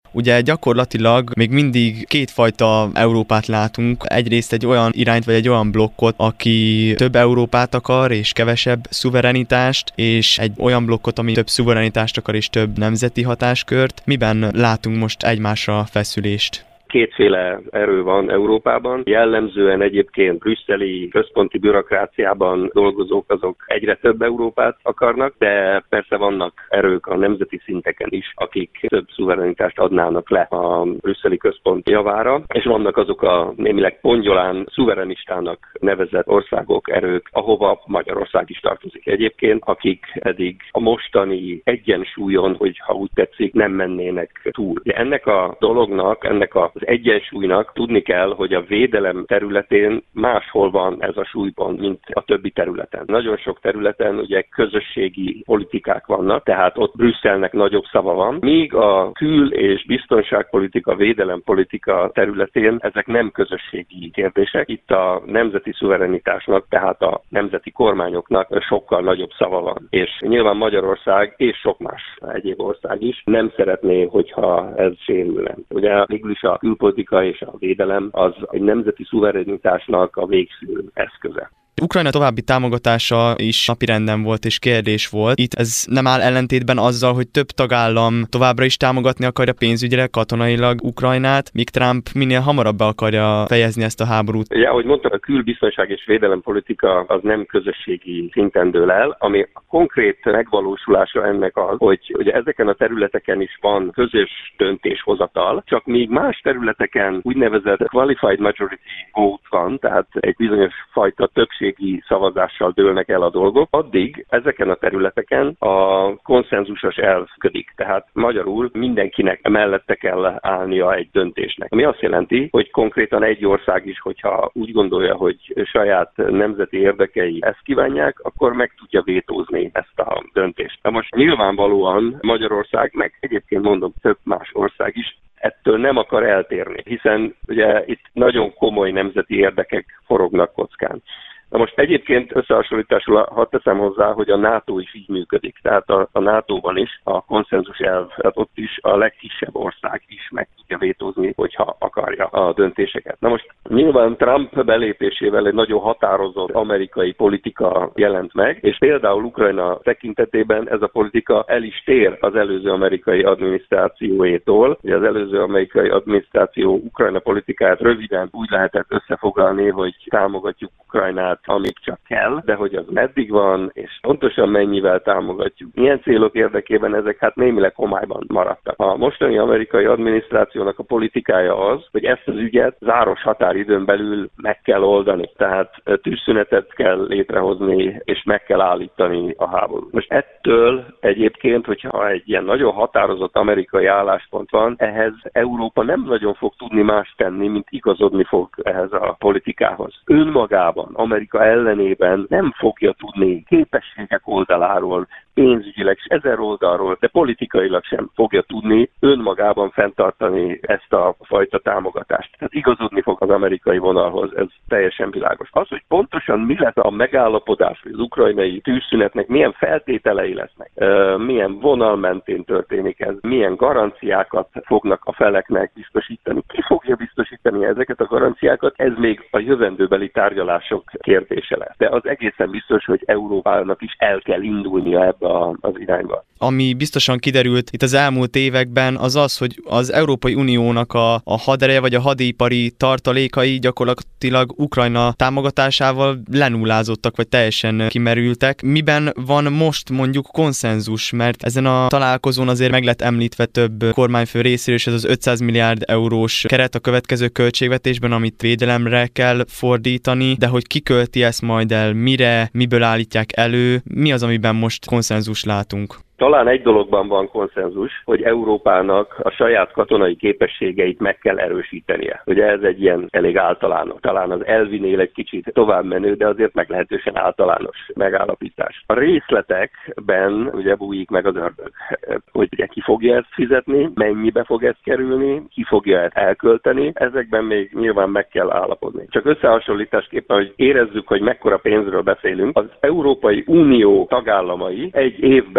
Ugye gyakorlatilag még mindig kétfajta Európát látunk. Egyrészt egy olyan irányt vagy egy olyan blokkot, aki több Európát akar és kevesebb szuverenitást, és egy olyan blokkot, ami több szuverenitást akar és több nemzeti hatáskört. Miben látunk most egymásra feszülést? Kétféle erő van Európában. Jellemzően egyébként brüsszeli központi bürokráciában dolgozók azok egyre több Európát akarnak, de persze vannak erők a nemzeti szinteken is, akik több szuverenitást adnának le a brüsszeli központ javára, és vannak azok a némileg pongyolán szuverenistának nevezett országok, erők, ahova Magyarország is tartozik egyébként, akik eddig a mostani egyensúlyon, hogyha úgy tetszik, nem mennének túl. De ennek a dolognak, ennek az egyensúlynak tudni kell, hogy a védelem területén máshol van ez a súlypont, mint a többi területen. Nagyon sok területen ugye közösségi politikák vannak, tehát ott Brüsszelnek nagyobb szava van, míg a kül- és biztonságpolitika, védelempolitika területén ezek nem közösségi kérdések. Itt a nemzeti szuverenitásnak, tehát a nemzeti kormányoknak sokkal nagyobb szava van. És nyilván Magyarország és sok más egyéb ország is nem szeretné, hogyha ez sérülne. Ugye mégis a külpolitika és a védelem az egy nemzeti szuverenitásnak a végső eszköze. Ukrajna további támogatása is napirenden volt és kérdés volt. Itt ez nem áll ellentétben azzal, hogy több tagállam továbbra is támogatni akarja pénzügyileg, katonailag Ukrajnát, míg Trump minél hamarabb be akarja fejezni ezt a háborút. Ja, ahogy mondtam, a külbiztonság és védelempolitika az nem közösségi szinten dől el, ami a konkrét megvalósulása ennek az, hogy ugye ezeken a területeken is van közös döntéshozatal, csak míg más területeken úgynevezett qualified majority vote van, tehát egy bizonyos fajta többség szavazással dőlnek el a dolgok, addig ezeken a területeken a konszenzusos elv működik. Tehát magyarul mindenkinek mellette kell állnia egy döntésnek. Ami azt jelenti, hogy konkrétan egy ország is, hogyha úgy gondolja, hogy saját nemzeti érdekei ezt kívánják, akkor meg tudja vétózni ezt a döntést. Na most nyilvánvalóan Magyarország, meg egyébként mondom több más ország is ettől nem akar eltérni, hiszen ugye itt nagyon komoly nemzeti érdekek forognak kockán. Na most egyébként összehasonlításul hadd teszem hozzá, hogy a NATO is így működik. Tehát a NATO-ban is a konszenzus elv, tehát ott is a legkisebb ország is meg tudja vétózni, hogyha akarja a döntéseket. Na most nyilván Trump belépésével egy nagyon határozott amerikai politika jelent meg, és például Ukrajna tekintetében ez a politika el is tér az előző amerikai adminisztrációétól. Ugye az előző amerikai adminisztráció Ukrajna politikáját röviden úgy lehetett összefoglalni, hogy támogatjuk Ukrajnát, amíg csak kell, de hogy az meddig van, és pontosan mennyivel támogatjuk. Milyen célok érdekében ezek hát némileg homályban maradtak. A mostani amerikai adminisztrációnak a politikája az, hogy ezt az ügyet záros határidőn belül meg kell oldani. Tehát tűzszünetet kell létrehozni, és meg kell állítani a háborút. Most ettől egyébként, hogyha egy ilyen nagyon határozott amerikai álláspont van, ehhez Európa nem nagyon fog tudni más tenni, mint igazodni fog ehhez a politikához. Önmagában Amerika ellenében nem fogja tudni képességek oldaláról, pénzügyileg és ezer oldalról, de politikailag sem fogja tudni önmagában fenntartani ezt a fajta támogatást. Tehát igazodni fog az amerikai vonalhoz, ez teljesen világos. Az, hogy pontosan mi lesz a megállapodás, hogy az ukrajnai tűzszünetnek milyen feltételei lesznek, milyen vonal mentén történik ez, milyen garanciákat fognak a feleknek biztosítani, ki fogja biztosítani ezeket a garanciákat, ez még a jövendőbeli tárgyalások kérdése lesz. De az egészen biztos, hogy Európának is el kell indulnia ebbe az irányba. Ami biztosan kiderült itt az elmúlt években, az az, hogy az Európai Uniónak a hadereje vagy a hadipari tartalékai gyakorlatilag Ukrajna támogatásával lenullázottak, vagy teljesen kimerültek. Miben van most mondjuk konszenzus? Mert ezen a találkozón azért meg lett említve több kormányfő részéről, és ez az 500 milliárd eurós keret a következő költségvetésben, amit védelemre kell fordítani, de hogy ki költi ezt majd el, mire, miből állítják elő, mi az, amiben most konszenzus látunk? Talán egy dologban van konszenzus, hogy Európának a saját katonai képességeit meg kell erősítenie. Ugye ez egy ilyen elég általános, talán az elvinél egy kicsit tovább menő, de azért meglehetősen általános megállapítás. A részletekben ugye bújik meg az ördög, hogy ugye ki fogja ezt fizetni, mennyibe fog ez kerülni, ki fogja ezt elkölteni, ezekben még nyilván meg kell állapodni. Csak összehasonlításképpen, hogy érezzük, hogy mekkora pénzről beszélünk, az Európai Unió tagállamai egy évben,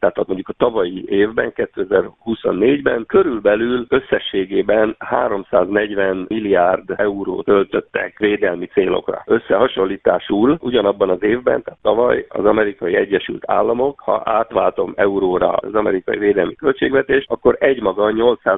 tehát mondjuk a tavalyi évben, 2024-ben körülbelül összességében 340 milliárd eurót költöttek védelmi célokra. Összehasonlításul ugyanabban az évben, tehát tavaly az Amerikai Egyesült Államok, ha átváltom euróra az amerikai védelmi költségvetést, akkor egymaga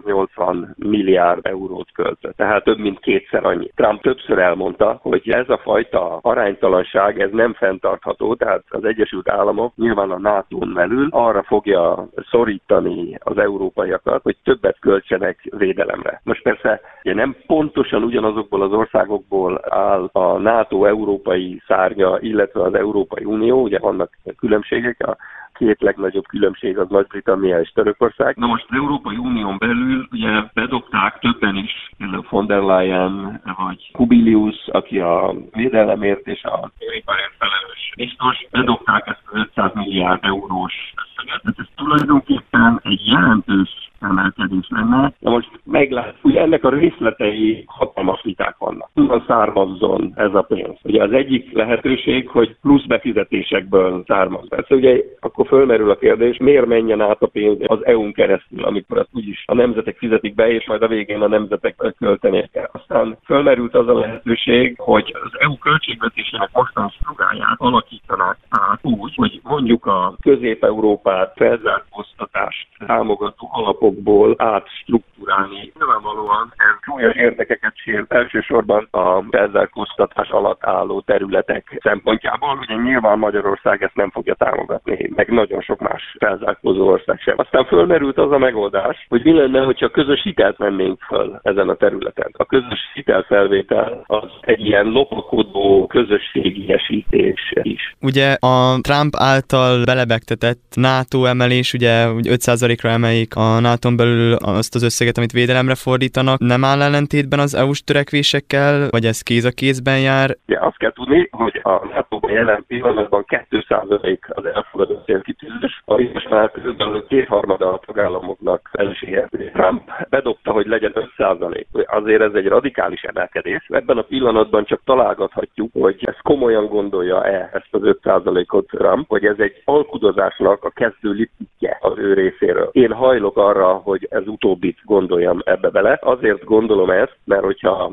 880 milliárd eurót költött. Tehát több mint kétszer annyi. Trump többször elmondta, hogy ez a fajta aránytalanság, ez nem fenntartható, tehát az Egyesült Államok nyilván a NATO-n belül arra fogja szorítani az európaiakat, hogy többet költsenek védelemre. Most persze ugye nem pontosan ugyanazokból az országokból áll a NATO európai szárnya, illetve az Európai Unió, ugye vannak különbségek, a két legnagyobb különbség az Nagy-Britannia és Törökország. Na most az Európai Unión belül ugye bedobták többen is, például von der Leyen vagy Kubilius, aki a védelemért és a iparért felelős biztos, bedobták ezt az 500 milliárd eurós összeget. Ez tulajdonképpen egy jelentős emelkedés lenne. Na most meglátjuk, hogy ennek a részletei hatalmas viták vannak. Honnan származzon ez a pénz? Ugye az egyik lehetőség, hogy plusz befizetésekből származ. Persze ugye akkor fölmerül a kérdés, miért menjen át a pénz az EU-n keresztül, amikor azt úgyis a nemzetek fizetik be, és majd a végén a nemzetek költenék kell. Aztán fölmerült az a lehetőség, hogy az EU költségvetésének mostani struktúráját alakítanák át úgy, hogy mondjuk a Közép-Európát felzárkóztatást támogató alapokból átstruktúrálni. Nyilvánvalóan ez súlyos érdekeket sért elsősorban a felzárkóztatás alatt álló területek szempontjából. Ugye nyilván Magyarország ezt nem fogja támogatni, meg nagyon sok más felzárkózó ország sem. Aztán fölmerült az a megoldás, hogy mi lenne, hogyha közös hitelt vennénk föl ezen a területen. A közös hitelfelvétel az egy ilyen lopakodó közösségiesítés is. Ugye a Trump által belebegtetett NATO emelés, ugye 5%-ra emeljék a NATO-n belül azt az összeget, amit védelemre fordítanak, nem áll ellentétben az EU-s törekvésekkel, vagy ez kéz a kézben jár? Ja, azt kell tudni, hogy a NATO-ban jelen pillanatban 2% az elfogadott célkitűzés, a most már körülbelül 2/3 a tagállamoknak elsége. Trump bedobta, hogy legyen 5%. Azért ez egy radikális emelkedés. Ebben a pillanatban csak találgathatjuk, hogy ezt komolyan gondolja-e ezt az 5%-ot Trump, hogy ez egy alkudozásnak a kezdő lipítje az ő részéről. Én hajlok arra, hogy ez utóbbit gondoljam ebbe bele. Azért gondolom ezt, mert hogyha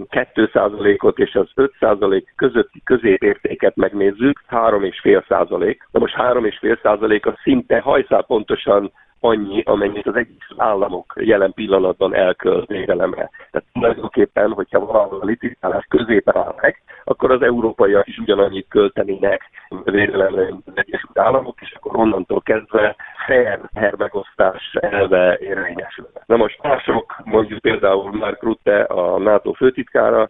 2%-ot és az 5% közötti középértéket megnézzük, 3,5%. Na most 3,5% az szinte hajszál pontosan annyi, amennyit az egész államok jelen pillanatban elkölt védelemre. Tehát tulajdonképpen, hogyha valahol a licitálás középen áll meg, akkor az európaiak is ugyanannyit költenének védelemre, mint az Egyesült Államok, és akkor onnantól kezdve fair megosztás elve érvényesülne. Na most mások, mondjuk például Mark Rutte, a NATO főtitkára,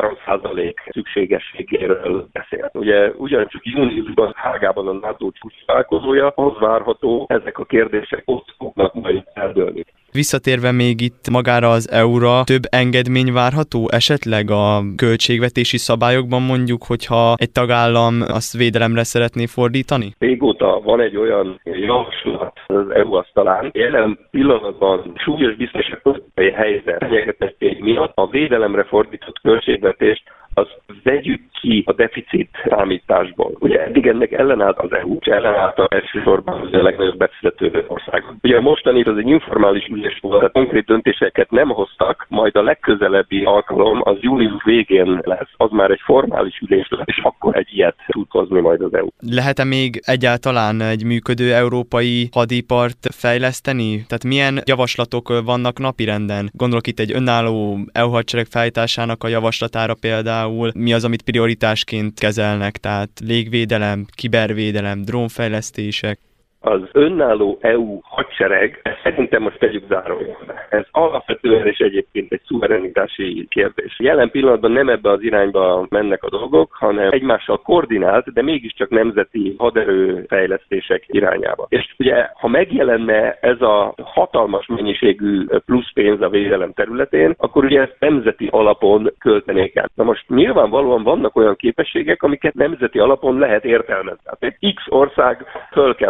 3% szükségességéről beszélt. Ugye ugyancsak júniusban Hágában a NATO csúcs találkozója, az várható, ezek a kérdések ott fognak majd eldőlni. Visszatérve még itt magára az EU-ra, több engedmény várható esetleg a költségvetési szabályokban, mondjuk, hogyha egy tagállam azt védelemre szeretné fordítani? Régóta van egy olyan javaslat az EU asztalán. Jelen pillanatban súlyos biztonsági helyzet fenyegetettség miatt a védelemre fordított költségvetést azt vegyük ki a deficit számításból. Ugye eddig ennek ellenállt az EU, és ellenállt elsősorban a legnagyobb befizető országok. Ugye mostani az egy informális ülés volt, tehát konkrét döntéseket nem hoztak, majd a legközelebbi alkalom az július végén lesz, az már egy formális ülés lesz, és akkor egy ilyet tud hozni majd az EU. Lehet-e még egyáltalán egy működő európai hadipart fejleszteni? Tehát milyen javaslatok vannak napirenden? Gondolok itt egy önálló EU hadsereg felállításának a javaslatára például. Mi az, amit prioritásként kezelnek, tehát légvédelem, kibervédelem, drónfejlesztések? Az önálló EU hadsereg, szerintem most tegyük zárójelbe. Ez alapvetően és egyébként egy szuverenitási kérdés. Jelen pillanatban nem ebbe az irányba mennek a dolgok, hanem egymással koordinált, de mégiscsak nemzeti haderőfejlesztések irányába. És ugye, ha megjelenne ez a hatalmas mennyiségű plusz pénz a védelem területén, akkor ugye ezt nemzeti alapon költenék el. Na most nyilvánvalóan vannak olyan képességek, amiket nemzeti alapon lehet értelmezni. Tehát egy X ország föl kell, hogy állítson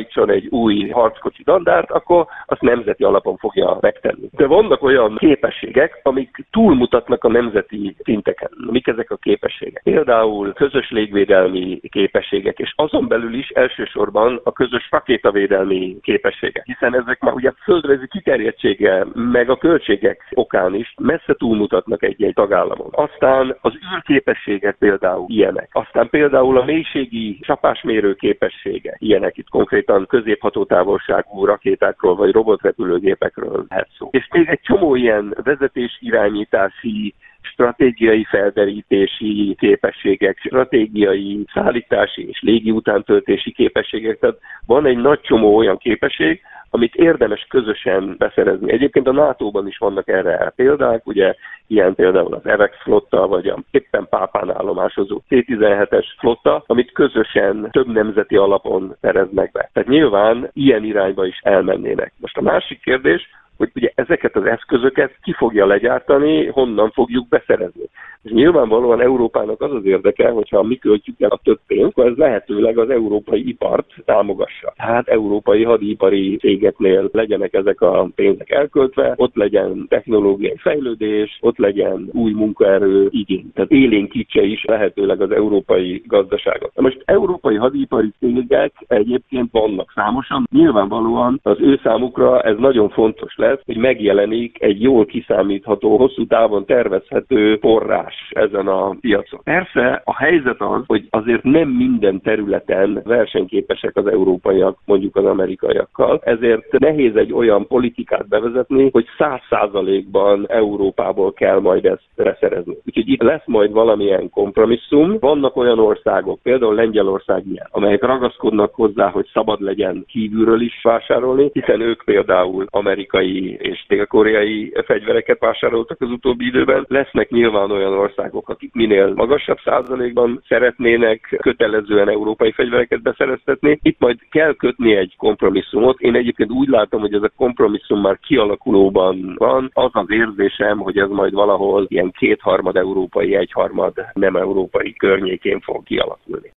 felállítson egy új harckocsi dandárt, akkor azt nemzeti alapon fogja megtenni. De vannak olyan képességek, amik túlmutatnak a nemzeti szinteken. Mik ezek a képességek? Például közös légvédelmi képességek, és azon belül is elsősorban a közös rakétavédelmi képességek. Hiszen ezek már ugye földrajzi kiterjedtsége, meg a költségek okán is messze túlmutatnak egy-egy tagállamon. Aztán az űrképességek például ilyenek. Aztán például a mélységi csapásmérő képessége ilyenek. Itt konkrétan középhatótávolságú rakétákról vagy robotrepülőgépekről lehet szó. És még egy csomó ilyen vezetés-irányítási, stratégiai felderítési képességek, stratégiai szállítási és légi utántöltési képességek. Tehát van egy nagy csomó olyan képesség, amit érdemes közösen beszerezni. Egyébként a NATO-ban is vannak erre példák, ugye ilyen például az EVEX flotta, vagy a éppen Pápán állomásozó C-17-es flotta, amit közösen több nemzeti alapon szereznek be. Tehát nyilván ilyen irányba is elmennének. Most a másik kérdés, hogy ugye ezeket az eszközöket ki fogja legyártani, honnan fogjuk beszerezni. És nyilvánvalóan Európának az az érdeke, hogyha mi költjük el a több pénzt, akkor ez lehetőleg az európai ipart támogassa. Tehát európai hadipari cégeknél legyenek ezek a pénzek elköltve, ott legyen technológiai fejlődés, ott legyen új munkaerő igény. Tehát élénkítse is lehetőleg az európai gazdaságot. Na most európai hadipari cégek egyébként vannak számosan. Nyilvánvalóan az ő számukra ez nagyon fontos lesz, hogy megjelenik egy jól kiszámítható, hosszú távon tervezhető forrás ezen a piacon. Persze a helyzet az, hogy azért nem minden területen versenyképesek az európaiak, mondjuk az amerikaiakkal, ezért nehéz egy olyan politikát bevezetni, hogy 100%-ban Európából kell majd ezt beszerezni. Úgyhogy itt lesz majd valamilyen kompromisszum. Vannak olyan országok, például Lengyelország ilyen, amelyek ragaszkodnak hozzá, hogy szabad legyen kívülről is vásárolni, hiszen ők például amerikai és dél-koreai fegyvereket vásároltak az utóbbi időben. Lesznek nyilván olyan országok, akik minél magasabb százalékban szeretnének kötelezően európai fegyvereket beszereztetni. Itt majd kell kötni egy kompromisszumot. Én egyébként úgy látom, hogy ez a kompromisszum már kialakulóban van. Az az érzésem, hogy ez majd valahol ilyen 2/3 európai, 1/3 nem európai környékén fog kialakulni.